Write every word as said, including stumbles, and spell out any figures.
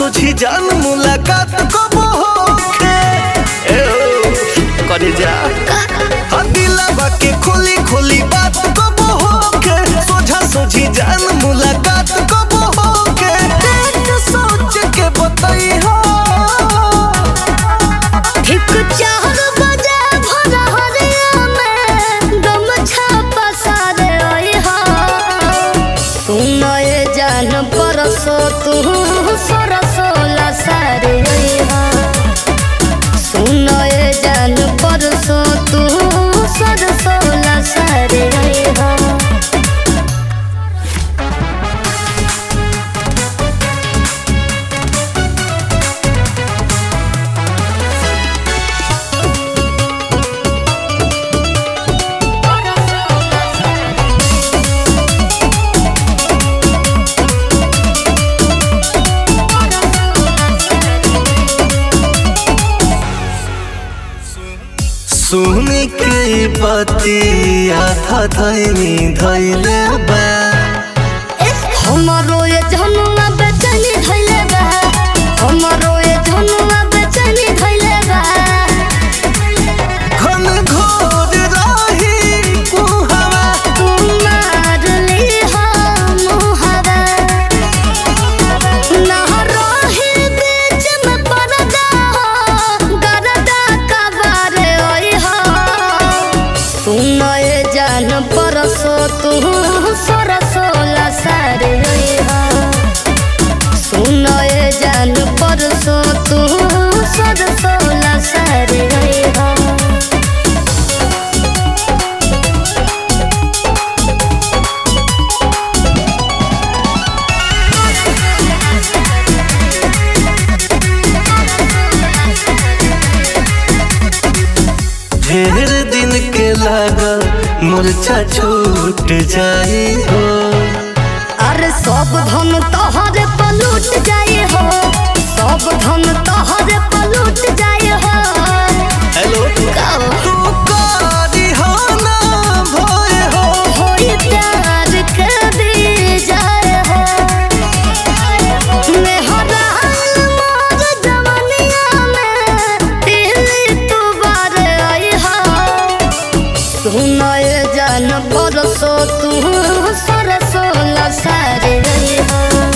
सोझी जान मुलाकात कब होखे ए ओ करे जा दिलवा के खोली खोली बात कब होखे सोझा सोझी जान मुलाकात कब होखे देख सोच के बताई हो ठीक चार बजे भोर हरिया में दम छापा सारे आई हा सुनाए जान परसो तू सरसोला सारे आई हा सुनाए जान परसो तू सरसोला सारे आई हा सुन के बतिया था धैनी धैले बा हमारो ये जनुआ बेचैनी धैले बा हमारो ये जनुआ बेचैनी धैले बा घन घोर रही कुहवा तू मार ली हम हवा ना रही बीच में पर्दा गरदा कबार ओई हो सुनाए जान परसो तू सरसोला सारे ओई हो सुनाए जान परसो तू सरसोला सारे ओई हो ढेर दिन के लागल मूर्छा छूट जाई हो अरे सब धन तोहरे पलूट जाए हो सब धन तोहरे पलूट जाए हो हेलो गाओ तू कारी हो ना भोए हो होई प्यार के दी जाए हो मेहरा मोर जवानिया में दिल तू बार आई हो सुनाए जान परसो तू सरसोला सारे आई हो